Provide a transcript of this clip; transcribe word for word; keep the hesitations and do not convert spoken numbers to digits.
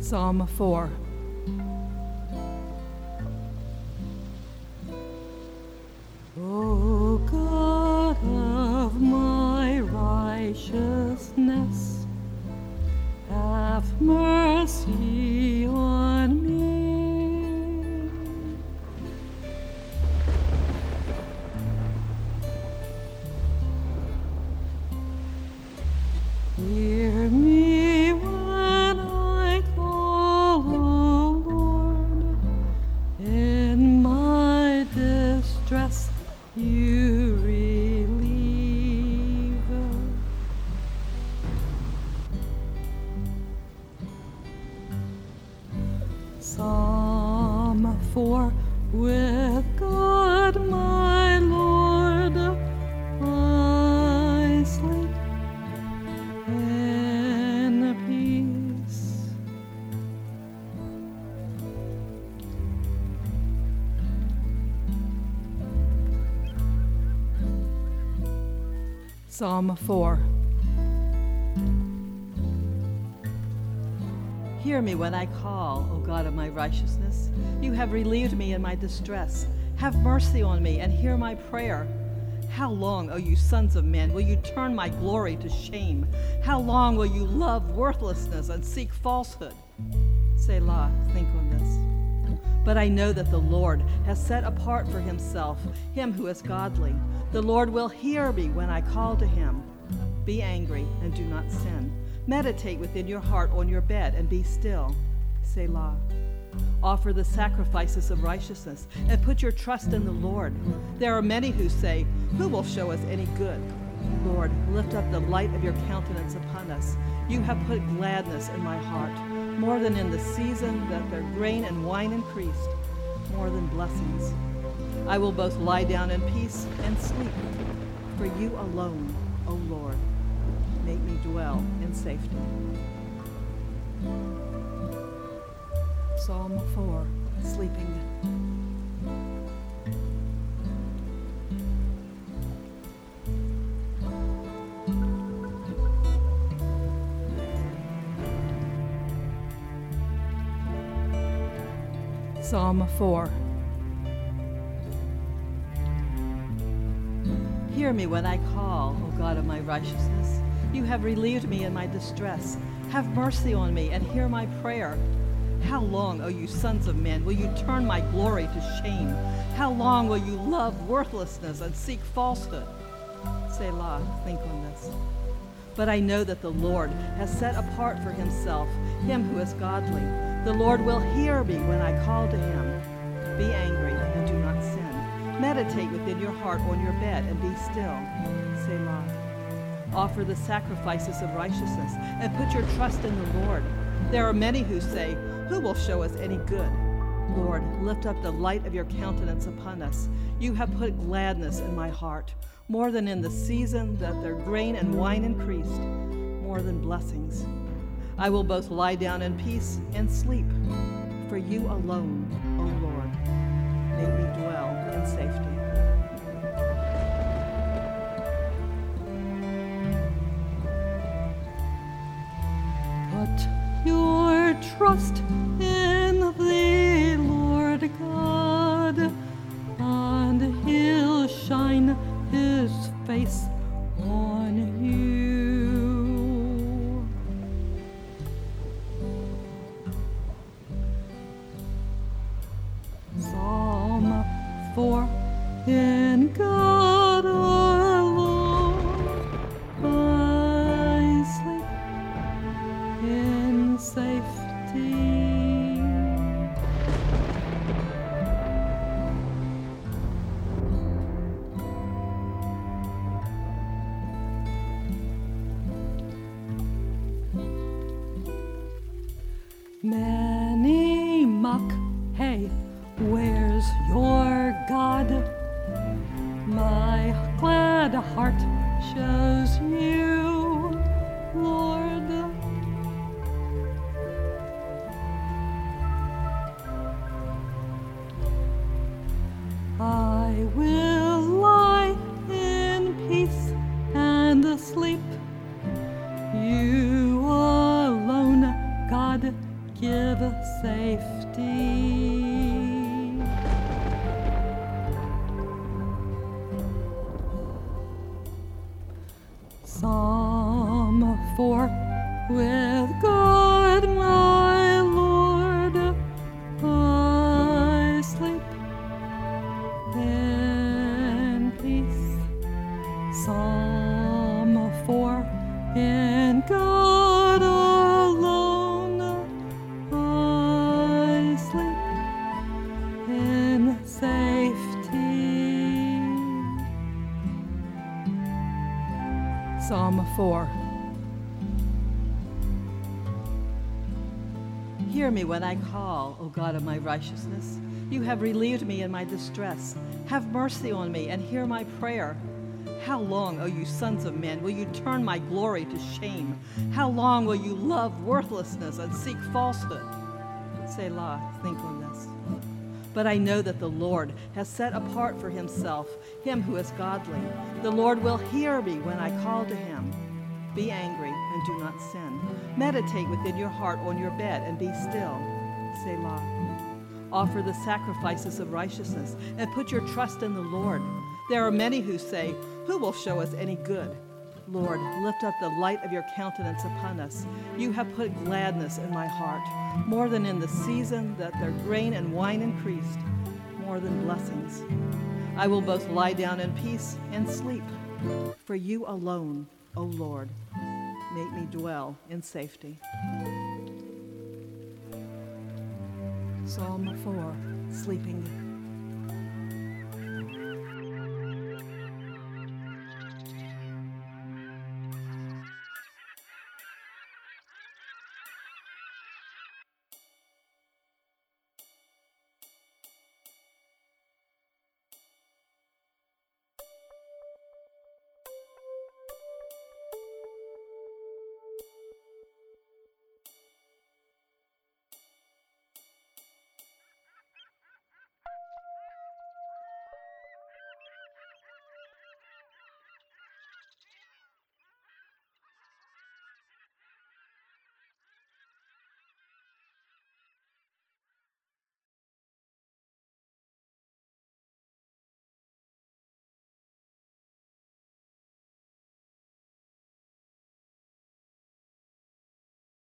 Psalm four. O God of my righteousness, have mercy on me. Hear me when I call, O Lord. In my distress you relieve. Psalm four. With God my Lord I sleep in peace. Psalm four. Hear me when I call, O God of my righteousness. You have relieved me in my distress. Have mercy on me and hear my prayer. How long, O you sons of men, will you turn my glory to shame? How long will you love worthlessness and seek falsehood? Selah, think on this. But I know that the Lord has set apart for himself him who is godly. The Lord will hear me when I call to him. Be angry and do not sin. Meditate within your heart on your bed and be still. Selah. Offer the sacrifices of righteousness and put your trust in the Lord. There are many who say, who will show us any good? Lord, lift up the light of your countenance upon us. You have put gladness in my heart, more than in the season that their grain and wine increased, more than blessings. I will both lie down in peace and sleep, for you alone, O Lord, make me dwell in safety. Psalm four. Sleeping. Psalm four. Hear me when I call, O God of my righteousness. You have relieved me in my distress. Have mercy on me and hear my prayer. How long, O you sons of men, will you turn my glory to shame? How long will you love worthlessness and seek falsehood? Selah, think on this. But I know that the Lord has set apart for himself him who is godly. The Lord will hear me when I call to him. Be angry and do not sin. Meditate within your heart on your bed and be still. Selah. Offer the sacrifices of righteousness and put your trust in the Lord. There are many who say, who will show us any good? Lord, lift up the light of your countenance upon us. You have put gladness in my heart, more than in the season that their grain and wine increased, more than blessings. I will both lie down in peace and sleep, for you alone, O Lord, make me dwell in safety. Put your trust in the Lord God, and he'll shine his face on you. Psalm four. In God alone I sleep in safety. Many mock, hey, where's your God? My glad heart shows you, Lord. I will lie in peace and sleep. You alone, God, give Psalm four. With God my Lord I sleep in peace. Psalm four. In God alone I sleep in safety. Psalm four. Hear me when I call, O God of my righteousness. You have relieved me in my distress. Have mercy on me and hear my prayer. How long, O you sons of men, will you turn my glory to shame? How long will you love worthlessness and seek falsehood? Selah, think on this. But I know that the Lord has set apart for himself him who is godly. The Lord will hear me when I call to him. Be angry and do not sin. Meditate within your heart on your bed and be still. Selah. Offer the sacrifices of righteousness and put your trust in the Lord. There are many who say, who will show us any good? Lord, lift up the light of your countenance upon us. You have put gladness in my heart, more than in the season that their grain and wine increased, more than blessings. I will both lie down in peace and sleep. For you alone, O Lord, make me dwell in safety. Psalm four. Sleeping.